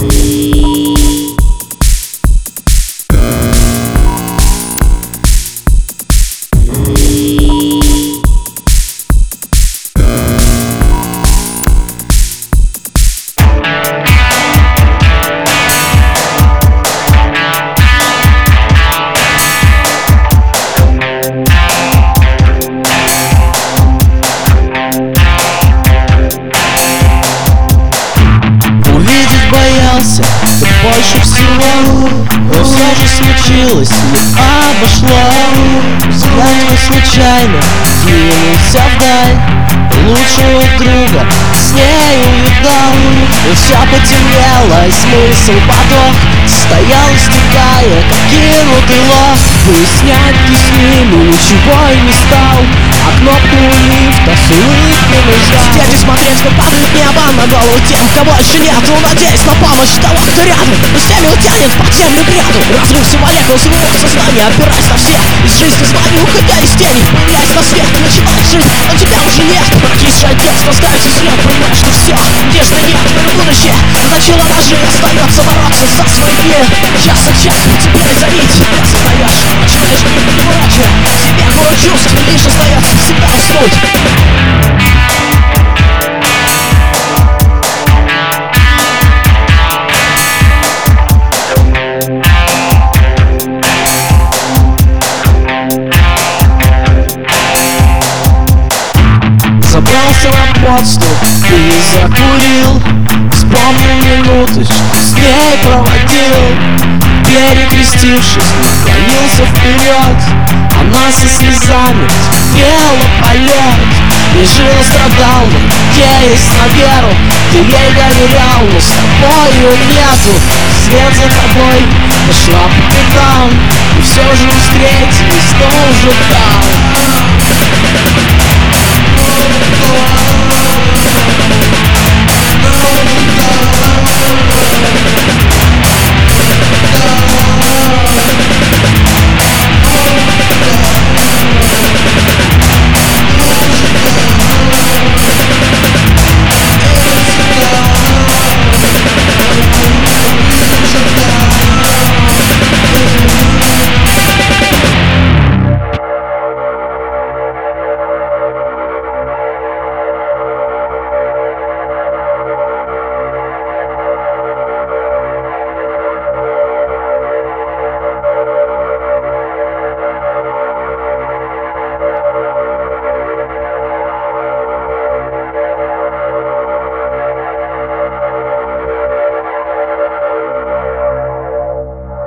Больше всего, но все же случилось, не обошло. Взгляд мой случайно двинулся вдаль, лучшего друга с ней увидал. И все потемнело, и смысл подох стоял, истекая, как кинутый лох. Выяснять ты с ними ничего и не стал, а кнопку лифта с улыбкой нажал. Теперь не смотреть, как падает небо на голову тех, кого еще нету. Надеюсь на помощь того, кто рядом, но всеми утянет в подземный бреду. Разрывся молекул своего сознания, опираясь на всех из жизни званий, уходя из тени, появляясь на свет, начинает жить, но тебя уже нет. Прокисшая текст, остается след, понимаешь, что все, надежды нет, будущее начало ножи, остается бороться за свои дни. Час от часу теплее зови, тебе сознаешь, начинаешь жить, прочее, себе город чувств, лишь остается всегда уснуть. Забрался на подступ и закурил, вспомнил минуты, что с ней проводил. Перекрестившись, наклонился вперед, она со слезами терпела полет. И жила, страдала, надеясь на веру, ты ей доверял, но с тобою нету. Свет за тобой пошла по пятам, и все же встретились тоже там.